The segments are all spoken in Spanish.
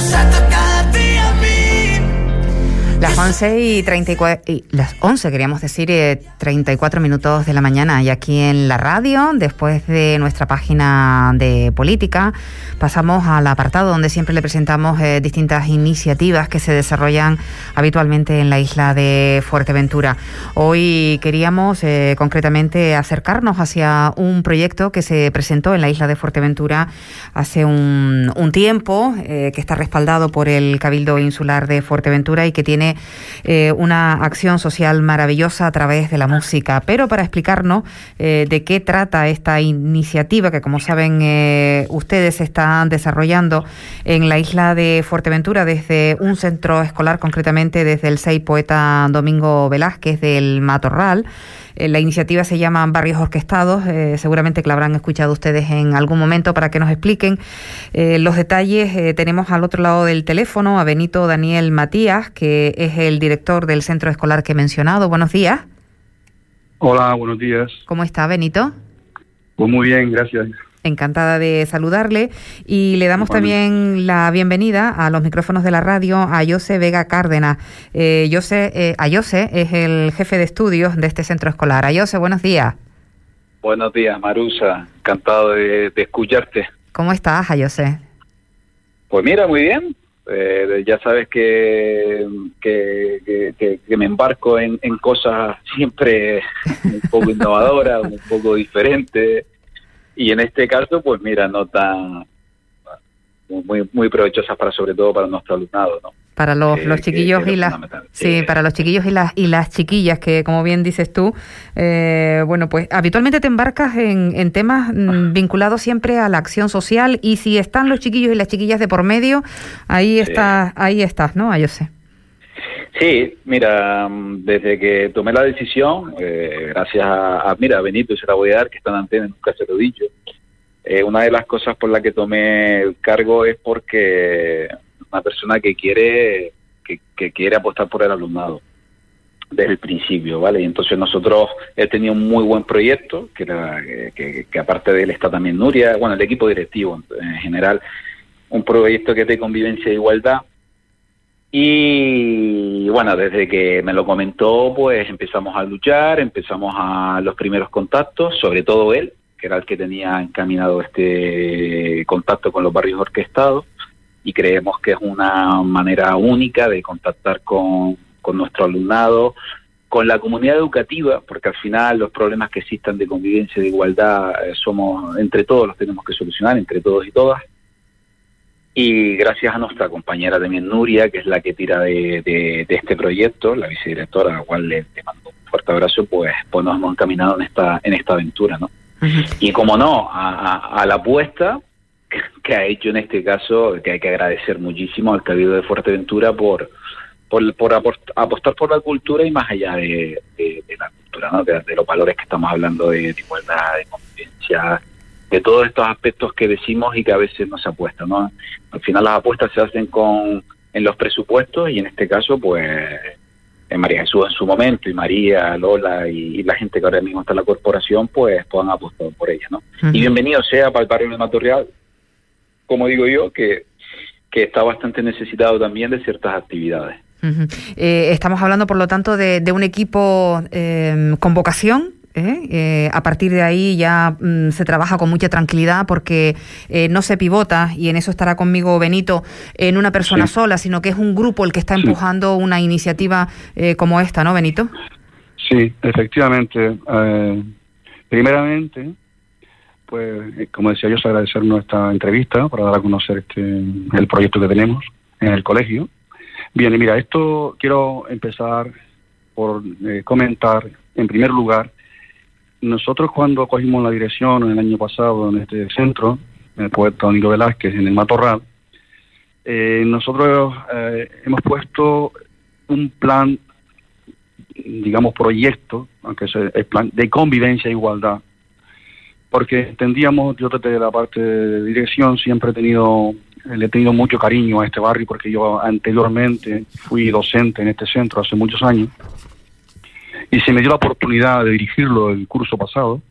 Las 11 queríamos decir, 34 minutos de la mañana, y aquí en la radio, después de nuestra página de política, pasamos al apartado donde siempre le presentamos distintas iniciativas que se desarrollan habitualmente en la isla de Fuerteventura. Hoy queríamos concretamente acercarnos hacia un proyecto que se presentó en la isla de Fuerteventura hace un tiempo, que está respaldado por el Cabildo Insular de Fuerteventura y que tiene una acción social maravillosa a través de la música. Pero para explicarnos de qué trata esta iniciativa, que como saben ustedes están desarrollando en la isla de Fuerteventura desde un centro escolar, concretamente desde el SEI Poeta Domingo Velázquez del Matorral. La iniciativa se llama Barrios Orquestados, seguramente que la habrán escuchado ustedes en algún momento. Para que nos expliquen los detalles, tenemos al otro lado del teléfono a Benito Daniel Matías, que es el director del centro escolar que he mencionado. Buenos días. Hola, buenos días. ¿Cómo está, Benito? Pues muy bien, gracias. Encantada de saludarle, y le damos también la bienvenida a los micrófonos de la radio a José Vega Cárdenas. José es el jefe de estudios de este centro escolar. José, buenos días. Buenos días, Marusa. Encantado de escucharte. ¿Cómo estás, José? Pues mira, muy bien. Ya sabes que me embarco en cosas siempre un poco innovadoras, un poco diferentes. Y en este caso, pues mira, no tan muy provechosas sobre todo para nuestro alumnado, ¿no? Para los chiquillos y las para los chiquillos y las chiquillas, que como bien dices tú, bueno, pues habitualmente te embarcas en temas vinculados siempre a la acción social, y si están los chiquillos y las chiquillas de por medio, ahí estás, ¿no, José? Sí, mira, desde que tomé la decisión, gracias a Benito y se la voy a dar, que está en antena, nunca se lo he dicho, una de las cosas por las que tomé el cargo es porque una persona que quiere apostar por el alumnado desde el principio, ¿vale? Y entonces nosotros he tenido un muy buen proyecto, que aparte de él está también Nuria, bueno, el equipo directivo en general, un proyecto que es de convivencia e igualdad. Y bueno, desde que me lo comentó, pues empezamos a luchar, empezamos a los primeros contactos, sobre todo él, que era el que tenía encaminado este contacto con los barrios orquestados, y creemos que es una manera única de contactar con nuestro alumnado, con la comunidad educativa, porque al final los problemas que existan de convivencia y de igualdad somos entre todos, los tenemos que solucionar, entre todos y todas. Y gracias a nuestra compañera también Nuria, que es la que tira de este proyecto, la vicedirectora, a la cual le mando un fuerte abrazo, pues nos hemos encaminado en esta aventura, ¿no? Uh-huh. Y como no, a la apuesta que ha hecho en este caso, que hay que agradecer muchísimo al Cabildo de Fuerteventura por apostar por la cultura, y más allá de la cultura, ¿no? De los valores que estamos hablando, de igualdad, de convivencia, de todos estos aspectos que decimos y que a veces no se apuestan, ¿no? Al final las apuestas se hacen en los presupuestos, y en este caso, pues, María Jesús en su momento, y María, Lola y la gente que ahora mismo está en la corporación, pues puedan apostar por ella, ¿no? Uh-huh. Y bienvenido sea para el barrio de Matorral, como digo yo, que está bastante necesitado también de ciertas actividades. Uh-huh. Estamos hablando, por lo tanto, de un equipo con vocación. A partir de ahí ya se trabaja con mucha tranquilidad, porque no se pivota, y en eso estará conmigo Benito, en una persona sola, sino que es un grupo el que está empujando una iniciativa como esta, ¿no, Benito? Sí, efectivamente. Primeramente, pues, como decía yo, agradecer nuestra entrevista para dar a conocer el proyecto que tenemos en el colegio. Bien, y mira, esto quiero empezar por comentar, en primer lugar, nosotros cuando cogimos la dirección el año pasado en este centro, en el Poeta Domingo Velázquez, en el Matorral, nosotros hemos puesto un plan, digamos proyecto, aunque es el plan de convivencia e igualdad, porque entendíamos, yo desde la parte de dirección siempre le he tenido mucho cariño a este barrio, porque yo anteriormente fui docente en este centro hace muchos años, y se me dio la oportunidad de dirigirlo el curso pasado,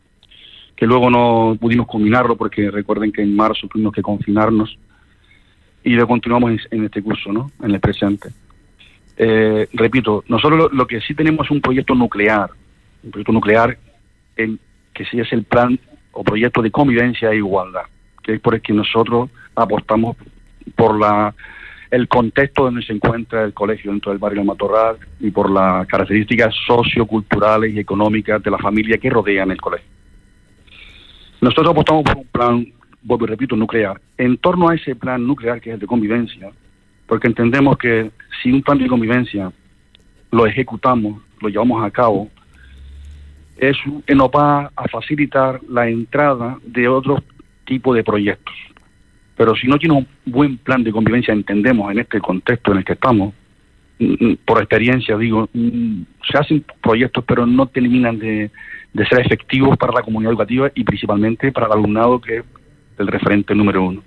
que luego no pudimos culminarlo porque recuerden que en marzo tuvimos que confinarnos, y lo continuamos en este curso, ¿no? En el presente. Repito, nosotros lo que sí tenemos es un proyecto nuclear que sí es el plan o proyecto de convivencia e igualdad, que es por el que nosotros apostamos por el contexto donde se encuentra el colegio dentro del barrio del Matorral y por las características socioculturales y económicas de la familia que rodean el colegio. Nosotros apostamos por un plan, vuelvo y repito, nuclear. En torno a ese plan nuclear que es el de convivencia, porque entendemos que si un plan de convivencia lo ejecutamos, lo llevamos a cabo, eso nos va a facilitar la entrada de otro tipo de proyectos. Pero si no tiene un buen plan de convivencia, entendemos en este contexto en el que estamos, por experiencia digo, se hacen proyectos pero no terminan de ser efectivos para la comunidad educativa y principalmente para el alumnado, que es el referente número uno.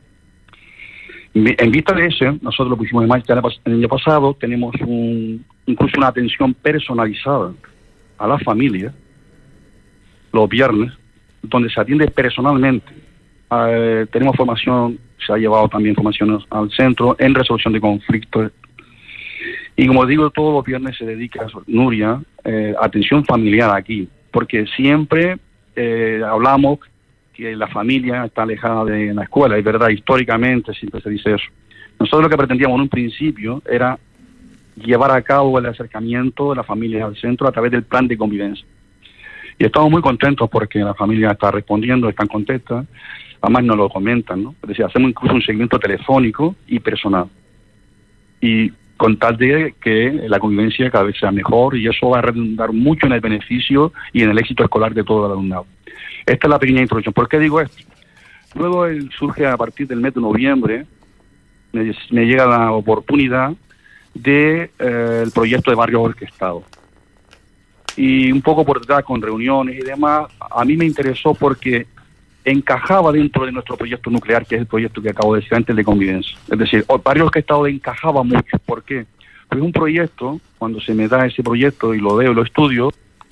En vista de eso, nosotros lo pusimos en marcha el año pasado, tenemos incluso una atención personalizada a la familia los viernes, donde se atiende personalmente. Tenemos formación, se ha llevado también formación al centro en resolución de conflictos. Y como digo, todos los viernes se dedica, Nuria, atención familiar aquí, porque siempre hablamos que la familia está alejada de la escuela, es verdad, históricamente siempre se dice eso. Nosotros lo que pretendíamos en un principio era llevar a cabo el acercamiento de la familia al centro a través del plan de convivencia. Y estamos muy contentos porque la familia está respondiendo, están contentas, además nos lo comentan, ¿no? Es decir, hacemos incluso un seguimiento telefónico y personal. Y con tal de que la convivencia cada vez sea mejor, y eso va a redundar mucho en el beneficio y en el éxito escolar de todo el alumnado. Esta es la pequeña introducción. ¿Por qué digo esto? Luego surge a partir del mes de noviembre, me llega la oportunidad de el proyecto de barrios orquestados. Y un poco por detrás, con reuniones y demás, a mí me interesó porque encajaba dentro de nuestro proyecto nuclear, que es el proyecto que acabo de decir antes, de convivencia. Es decir, barrios orquestados encajaba mucho. ¿Por qué? Porque un proyecto, cuando se me da ese proyecto y lo veo y lo estudio,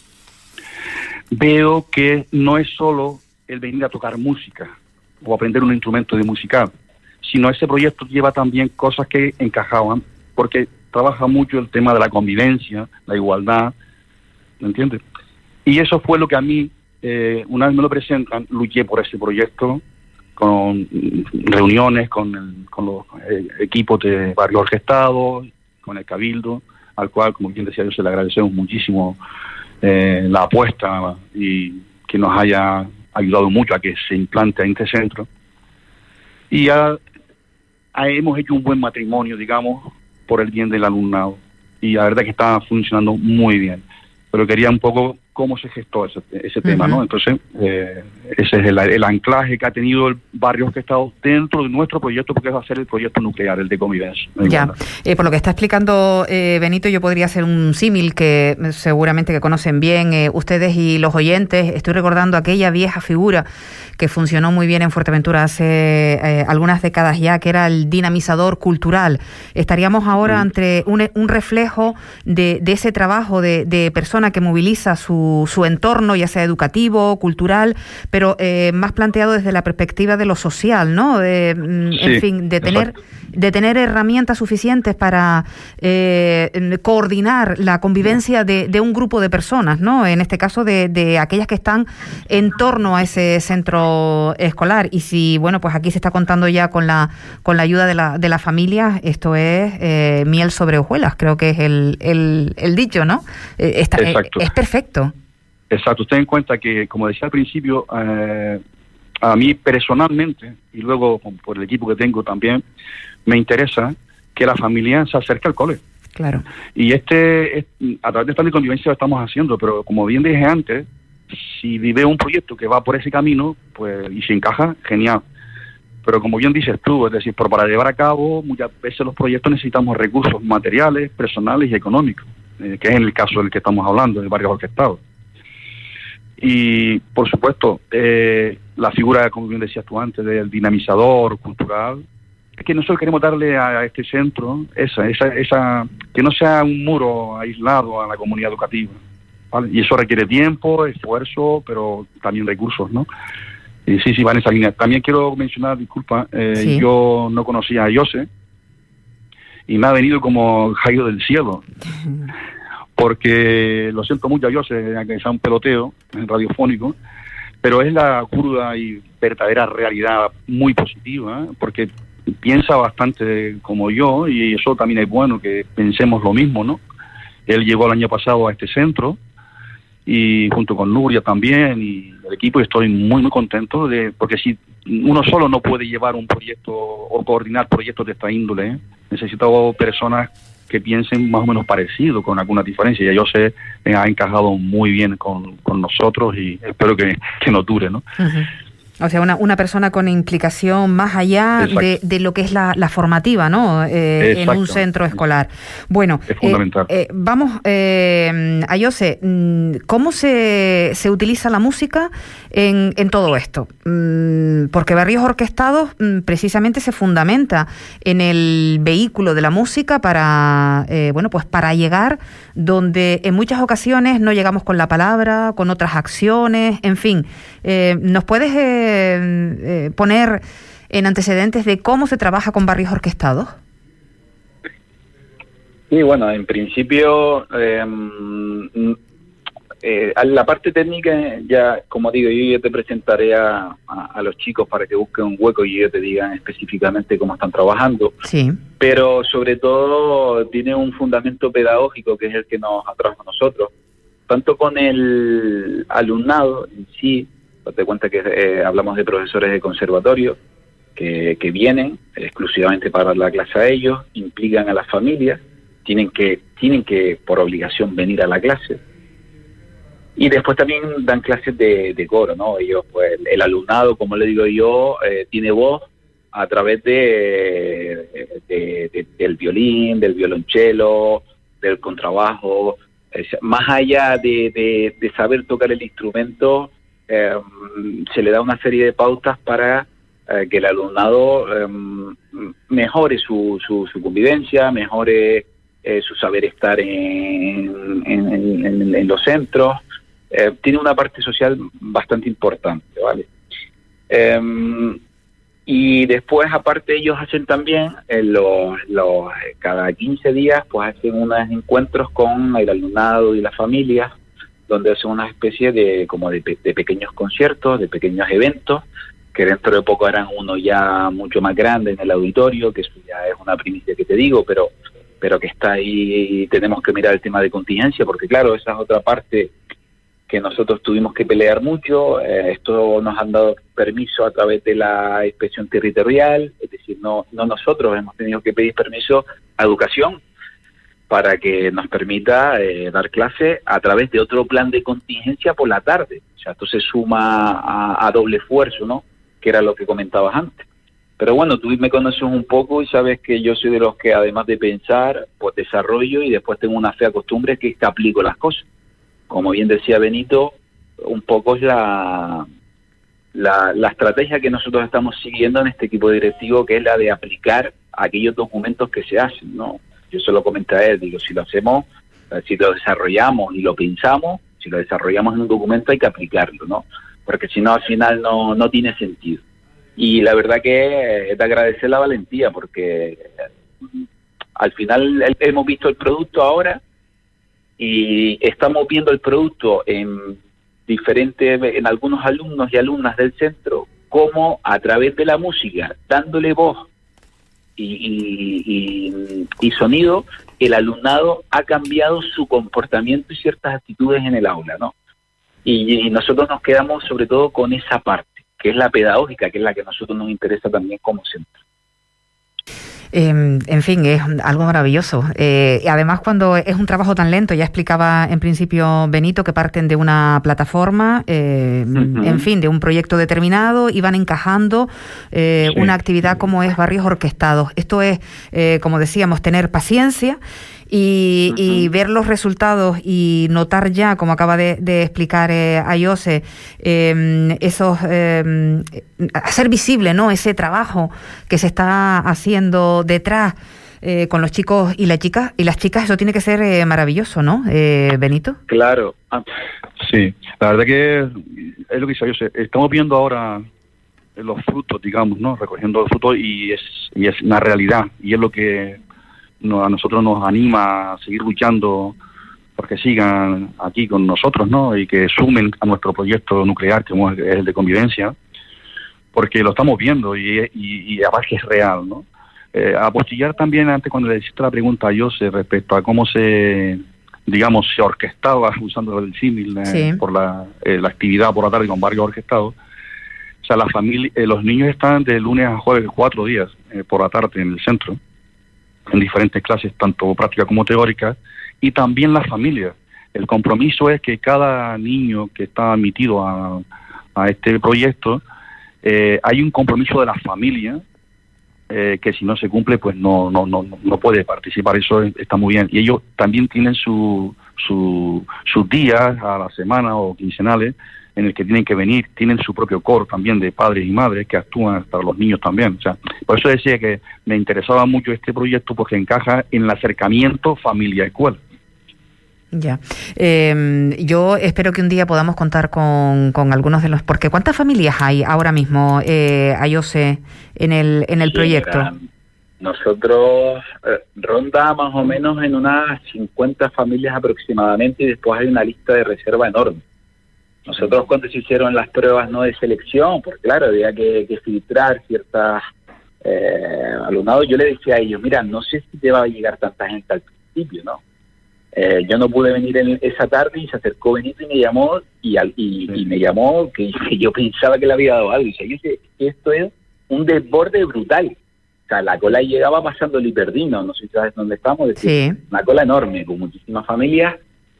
veo que no es solo el venir a tocar música o aprender un instrumento de musical, sino ese proyecto lleva también cosas que encajaban, porque trabaja mucho el tema de la convivencia, la igualdad, ¿me entiendes? Y eso fue lo que a mí, una vez me lo presentan, luché por ese proyecto, con reuniones con los equipos de barrio orquestado, con el Cabildo, al cual, como bien decía yo, se le agradecemos muchísimo la apuesta y que nos haya ayudado mucho a que se implante en este centro. Y hemos hecho un buen matrimonio, digamos, por el bien del alumnado. Y la verdad que está funcionando muy bien. Pero quería un poco cómo se gestó ese tema, ¿no? Entonces, ese es el anclaje que ha tenido el barrio orquestado dentro de nuestro proyecto, porque va a ser el proyecto nuclear, el de convivencia. Ya, por lo que está explicando Benito, yo podría hacer un símil que seguramente que conocen bien ustedes y los oyentes. Estoy recordando aquella vieja figura que funcionó muy bien en Fuerteventura hace algunas décadas ya, que era el dinamizador cultural. Estaríamos ahora ante un reflejo de ese trabajo de persona que moviliza su entorno, ya sea educativo, cultural, pero más planteado desde la perspectiva de lo social, ¿no? En fin, de tener herramientas suficientes para coordinar la convivencia de un grupo de personas, ¿no? En este caso de aquellas que están en torno a ese centro escolar. Y si, bueno, pues aquí se está contando ya con la ayuda de la familia, esto es miel sobre hojuelas, creo que es el dicho, ¿no? Exacto. Es perfecto. Exacto. Usted en cuenta que, como decía al principio, a mí personalmente, y luego por el equipo que tengo también, me interesa que la familia se acerque al cole. Claro. Y a través de esta convivencia lo estamos haciendo, pero como bien dije antes, si vive un proyecto que va por ese camino, pues y se encaja, genial. Pero como bien dices tú, es decir, para llevar a cabo, muchas veces los proyectos necesitamos recursos materiales, personales y económicos, que es en el caso del que estamos hablando, del barrio orquestado. Y, por supuesto, la figura, como bien decías tú antes, del dinamizador cultural, es que nosotros queremos darle a este centro esa que no sea un muro aislado a la comunidad educativa, ¿vale? Y eso requiere tiempo, esfuerzo, pero también recursos, ¿no? Sí, va en esa línea. También quiero mencionar, disculpa, Sí. yo no conocía a Jose y me ha venido como rayo del cielo, porque lo siento mucho a Jose, que sea un peloteo radiofónico, pero es la cruda y verdadera realidad muy positiva, porque piensa bastante como yo, y eso también es bueno, que pensemos lo mismo, ¿no? Él llegó el año pasado a este centro, y junto con Nuria también, y el equipo, y estoy muy contento, porque si uno solo no puede llevar un proyecto o coordinar proyectos de esta índole, ¿eh? Necesita personas que piensen más o menos parecido, con alguna diferencia, y yo sé que ha encajado muy bien con nosotros, y espero que nos dure, ¿no? Uh-huh. O sea, una persona con implicación más allá de lo que es la formativa, ¿no? En un centro escolar. Bueno, es fundamental. Vamos, a Jose, ¿cómo se utiliza la música en todo esto? Porque Barrios Orquestados precisamente se fundamenta en el vehículo de la música para, pues para llegar donde en muchas ocasiones no llegamos con la palabra, con otras acciones, en fin. ¿Nos puedes poner en antecedentes de cómo se trabaja con Barrios Orquestados? Sí, bueno, en principio a la parte técnica, ya como digo, yo ya te presentaré a los chicos para que busquen un hueco y ellos te digan específicamente cómo están trabajando. Sí. Pero sobre todo tiene un fundamento pedagógico que es el que nos atrajo a nosotros, tanto con el alumnado en sí. Date cuenta que hablamos de profesores de conservatorio que vienen exclusivamente para dar la clase a ellos, implican a las familias, tienen que por obligación venir a la clase, y después también dan clases de coro, ¿no? Ellos, pues, el alumnado, como le digo yo, tiene voz a través del violín, del violonchelo, del contrabajo. Más allá de saber tocar el instrumento, se le da una serie de pautas para que el alumnado mejore su convivencia, mejore su saber estar en los centros. Tiene una parte social bastante importante, ¿vale? Y después, aparte, ellos hacen también cada 15 días, pues hacen unos encuentros con el alumnado y las familias, donde hacen una especie de pequeños conciertos, de pequeños eventos, que dentro de poco harán uno ya mucho más grande en el auditorio, que eso ya es una primicia que te digo, pero que está ahí. Tenemos que mirar el tema de contingencia, porque claro, esa es otra parte que nosotros tuvimos que pelear mucho. Esto nos han dado permiso a través de la inspección territorial, es decir, no nosotros hemos tenido que pedir permiso a educación para que nos permita dar clase a través de otro plan de contingencia por la tarde. O sea, esto se suma a doble esfuerzo, ¿no? Que era lo que comentabas antes. Pero bueno, tú me conoces un poco y sabes que yo soy de los que, además de pensar, pues desarrollo, y después tengo una fea costumbre que es que aplico las cosas. Como bien decía Benito, un poco es la estrategia que nosotros estamos siguiendo en este equipo directivo, que es la de aplicar aquellos documentos que se hacen, ¿no? Yo se lo comenté a él, digo, si lo hacemos, si lo desarrollamos y lo pensamos, si lo desarrollamos en un documento hay que aplicarlo, ¿no? Porque si no, al final no tiene sentido. Y la verdad que es de agradecer la valentía, porque al final hemos visto el producto ahora y estamos viendo el producto en algunos alumnos y alumnas del centro, cómo a través de la música, dándole voz y sonido, el alumnado ha cambiado su comportamiento y ciertas actitudes en el aula, ¿no? Y nosotros nos quedamos sobre todo con esa parte, que es la pedagógica, que es la que a nosotros nos interesa también como centro. En fin, es algo maravilloso. Y además, cuando es un trabajo tan lento, ya explicaba en principio Benito que parten de una plataforma, en fin, de un proyecto determinado, y van encajando una actividad como es Barrios Orquestados. Esto es, como decíamos, tener paciencia y ver los resultados y notar ya, como acaba de explicar a Jose, hacer visible, ¿no?, ese trabajo que se está haciendo detrás con los chicos y las chicas. Eso tiene que ser maravilloso, ¿no, Benito? Claro. Sí, la verdad que es lo que dice yo. Estamos viendo ahora los frutos, digamos, ¿no? Recogiendo los frutos y es una realidad y es lo que a nosotros nos anima a seguir luchando porque sigan aquí con nosotros, ¿no? Y que sumen a nuestro proyecto nuclear, que es el de convivencia, porque lo estamos viendo y además que es real, ¿no? Apostillar también, antes cuando le hiciste la pregunta a Jose respecto a cómo se orquestaba, usando el símil, sí, por la actividad por la tarde con varios orquestados. O sea, los niños están de lunes a jueves 4 días por la tarde en el centro, en diferentes clases, tanto prácticas como teóricas, y también las familias. El compromiso es que cada niño que está admitido a este proyecto, hay un compromiso de la familia, que si no se cumple, pues no puede participar. Eso está muy bien. Y ellos también tienen sus días a la semana o quincenales en el que tienen que venir, tienen su propio coro también de padres y madres que actúan para los niños también. O sea, por eso decía que me interesaba mucho este proyecto porque encaja en el acercamiento familia-escuela. Ya. Yo espero que un día podamos contar con algunos de los... Porque ¿cuántas familias hay ahora mismo, Jose, en el proyecto? Mira, nosotros ronda más o menos en unas 50 familias aproximadamente y después hay una lista de reserva enorme. Nosotros cuando se hicieron las pruebas no de selección, porque claro, había que filtrar ciertas alumnados, yo le decía a ellos, mira, no sé si te va a llegar tanta gente al principio, ¿no? Yo no pude venir esa tarde y se acercó Benito y me llamó y me llamó que yo pensaba que le había dado algo. Y yo sé que esto es un desborde brutal. O sea, la cola llegaba pasando el Hiperdino, no sé si sabes dónde estamos, sí. Una cola enorme con muchísimas familias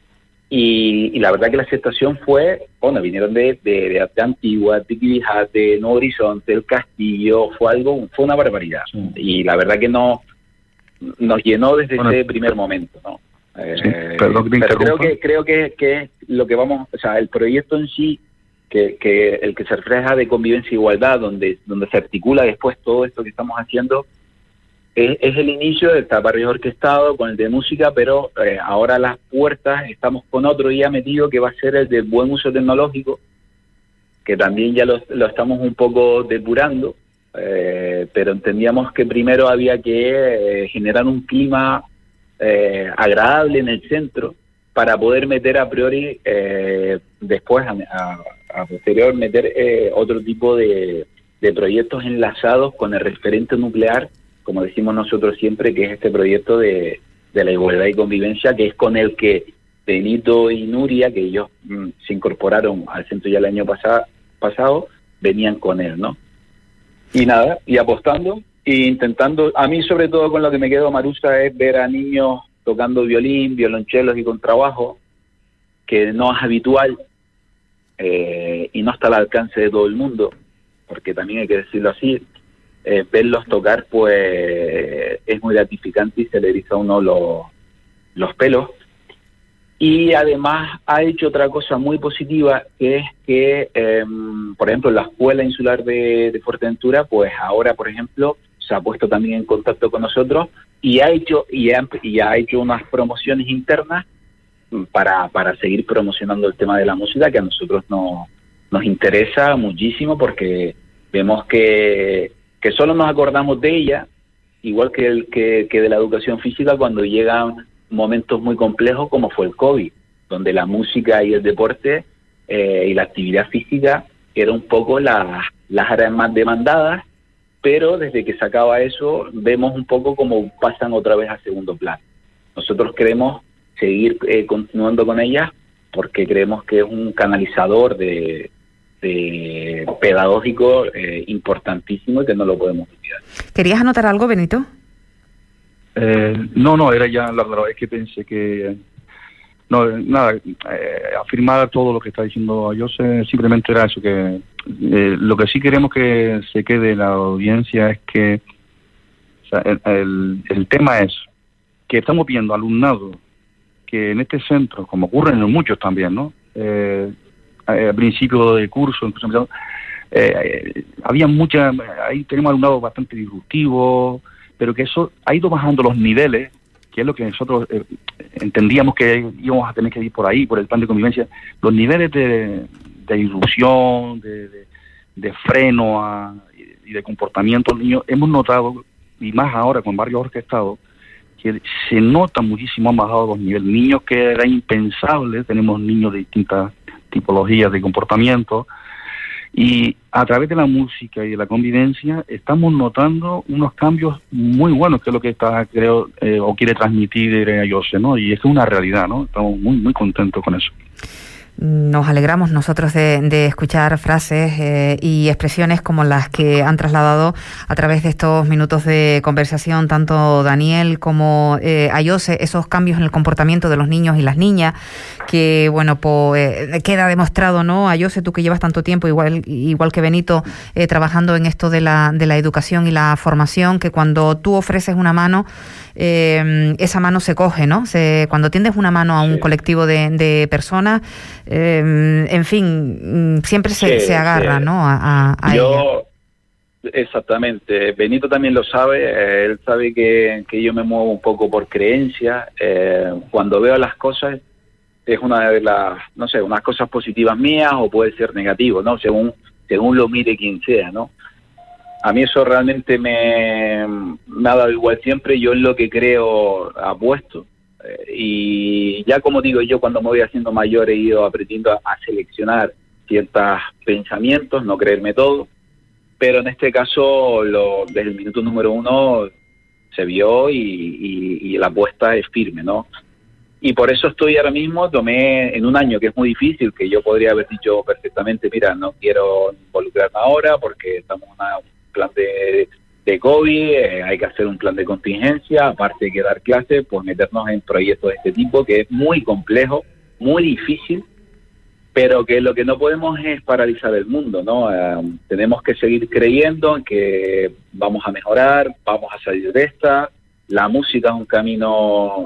y la verdad que la aceptación fue, bueno, vinieron de Antigua, de Quibijá, de Nuevo Horizonte, el Castillo, fue una barbaridad. Sí. Y la verdad que nos llenó desde ese primer momento, ¿no? Sí, pero creo que lo que vamos, o sea, el proyecto en sí, que el que se refleja de convivencia e igualdad, donde se articula después todo esto que estamos haciendo, es el inicio del barrio orquestado con el de música, pero ahora las puertas estamos con otro ya metido que va a ser el de buen uso tecnológico, que también ya lo estamos un poco depurando, pero entendíamos que primero había que generar un clima agradable en el centro para poder meter a priori después a posterior meter otro tipo de proyectos enlazados con el referente nuclear, como decimos nosotros siempre, que es este proyecto de la igualdad y convivencia, que es con el que Benito y Nuria, que ellos se incorporaron al centro ya el año pasado, venían con él, ¿no? Y nada, y apostando e intentando, a mí sobre todo con lo que me quedo, Marusa, es ver a niños tocando violín, violonchelos y contrabajo, que no es habitual y no está al alcance de todo el mundo, porque también hay que decirlo así, verlos tocar pues es muy gratificante y se le eriza a uno los pelos. Y además ha hecho otra cosa muy positiva, que es que, por ejemplo, la Escuela Insular de Fuerteventura, pues ahora, por ejemplo, se ha puesto también en contacto con nosotros y ha hecho unas promociones internas para seguir promocionando el tema de la música, que a nosotros nos interesa muchísimo, porque vemos que solo nos acordamos de ella, igual que de la educación física, cuando llegan momentos muy complejos como fue el COVID, donde la música y el deporte y la actividad física eran un poco las áreas más demandadas, pero desde que se acaba eso vemos un poco como pasan otra vez a segundo plano. Nosotros queremos seguir continuando con ellas porque creemos que es un canalizador de pedagógico importantísimo y que no lo podemos olvidar. ¿Querías anotar algo, Benito? No, era ya la verdad, es que pensé que afirmar todo lo que está diciendo Jose, simplemente era eso, que lo que sí queremos que se quede en la audiencia es que, o sea, el tema es que estamos viendo alumnado que en este centro, como ocurre en muchos también, ¿no? Al principio del curso, incluso, había ahí tenemos alumnado bastante disruptivo, pero que eso ha ido bajando los niveles que es lo que nosotros entendíamos que íbamos a tener que ir por ahí, por el plan de convivencia, los niveles de ilusión, de freno y de comportamiento del niño, hemos notado, y más ahora con barrios orquestados, que se nota muchísimo, han bajado los niveles. Niños que era impensable, tenemos niños de distintas tipologías de comportamiento, y a través de la música y de la convivencia estamos notando unos cambios muy buenos, que es lo que está, creo, o quiere transmitir Ayose, ¿no? Y es que es una realidad, ¿no? Estamos muy, muy contentos con eso. Nos alegramos nosotros de escuchar frases y expresiones como las que han trasladado a través de estos minutos de conversación tanto Daniel como Ayose, esos cambios en el comportamiento de los niños y las niñas, que bueno, pues queda demostrado, ¿no? Ayose, tú que llevas tanto tiempo, igual que Benito, trabajando en esto de la educación y la formación, que cuando tú ofreces una mano, esa mano se coge, ¿no? Cuando tiendes una mano a un colectivo de personas, en fin, siempre se agarra, ¿no? A yo, ella. Exactamente. Benito también lo sabe. Él sabe que yo me muevo un poco por creencia. Cuando veo las cosas, es una de las, no sé, unas cosas positivas mías o puede ser negativo, ¿no? Según lo mire quien sea, ¿no? A mí eso realmente me ha dado igual siempre. Yo en lo que creo apuesto. Y ya como digo, yo cuando me voy haciendo mayor he ido aprendiendo a seleccionar ciertos pensamientos, no creerme todo. Pero en este caso, desde el minuto número 1 se vio y la apuesta es firme, ¿no? Y por eso estoy ahora mismo, tomé en un año que es muy difícil, que yo podría haber dicho perfectamente, mira, no quiero involucrarme ahora porque estamos en un plan de COVID, hay que hacer un plan de contingencia, aparte de que dar clases, pues meternos en proyectos de este tipo, que es muy complejo, muy difícil, pero que lo que no podemos es paralizar el mundo, ¿no? Tenemos que seguir creyendo en que vamos a mejorar, vamos a salir de esta. La música es un camino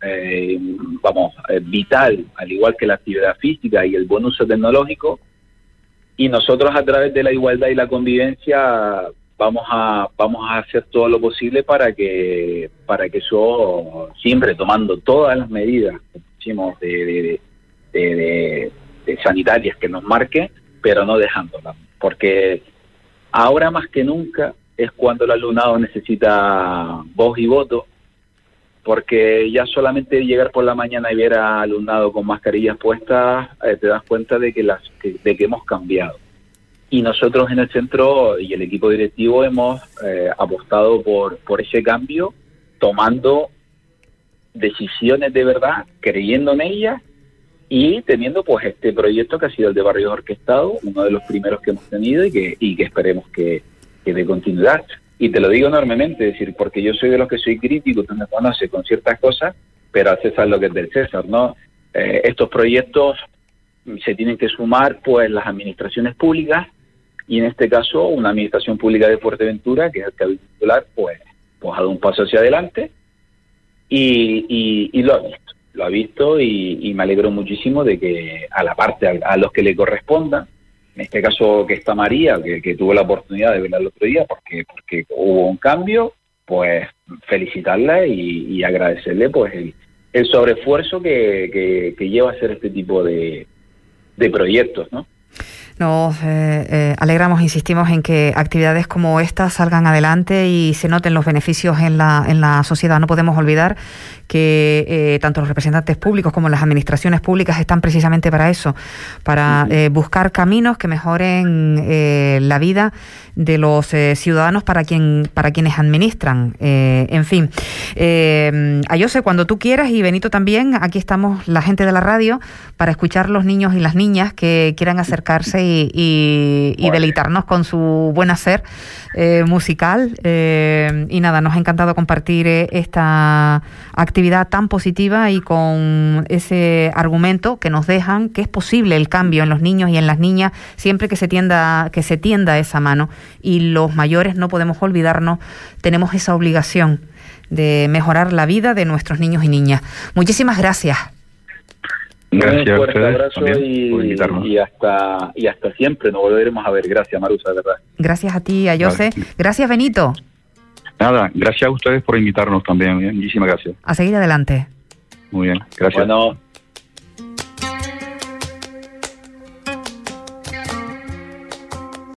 vital, al igual que la actividad física y el buen uso tecnológico, y nosotros a través de la igualdad y la convivencia vamos a hacer todo lo posible para que eso, siempre tomando todas las medidas de sanitarias que nos marquen, pero no dejándolas, porque ahora más que nunca es cuando el alumnado necesita voz y voto, porque ya solamente llegar por la mañana y ver al alumnado con mascarillas puestas, te das cuenta de que hemos cambiado. Y nosotros en el centro y el equipo directivo hemos apostado por ese cambio, tomando decisiones de verdad, creyendo en ellas y teniendo pues este proyecto que ha sido el de Barrios Orquestados, uno de los primeros que hemos tenido y que esperemos que dé continuidad. Y te lo digo enormemente, es decir, porque yo soy de los que soy crítico, tú me conoces con ciertas cosas, pero al César lo que es del César, ¿no? Estos proyectos se tienen que sumar pues las administraciones públicas, y en este caso una administración pública de Fuerteventura, que es el Cabildo Insular, pues ha dado un paso hacia adelante y lo ha visto y me alegro muchísimo de que a los que le corresponda, en este caso que está María, que tuvo la oportunidad de verla el otro día porque hubo un cambio, pues felicitarla y agradecerle pues el sobreesfuerzo que lleva a hacer este tipo de proyectos, ¿no? Nos alegramos, insistimos en que actividades como estas salgan adelante y se noten los beneficios en la sociedad. No podemos olvidar que tanto los representantes públicos como las administraciones públicas están precisamente para eso, para buscar caminos que mejoren la vida de los ciudadanos para quienes administran. En fin, Ayose, cuando tú quieras, y Benito también, aquí estamos la gente de la radio para escuchar los niños y las niñas que quieran acercarse y deleitarnos con su buen hacer musical. Y nada, nos ha encantado compartir esta actividad tan positiva y con ese argumento que nos dejan que es posible el cambio en los niños y en las niñas siempre que se tienda esa mano. Y los mayores no podemos olvidarnos, tenemos esa obligación de mejorar la vida de nuestros niños y niñas. Muchísimas gracias. Gracias un fuerte a ustedes abrazo por invitarnos. y hasta siempre. Nos volveremos a ver. Gracias, Marusa, de verdad. Gracias a ti, Ayose. Vale. Gracias, Benito. Nada, gracias a ustedes por invitarnos también. Muchísimas gracias. A seguir adelante. Muy bien, gracias. Bueno.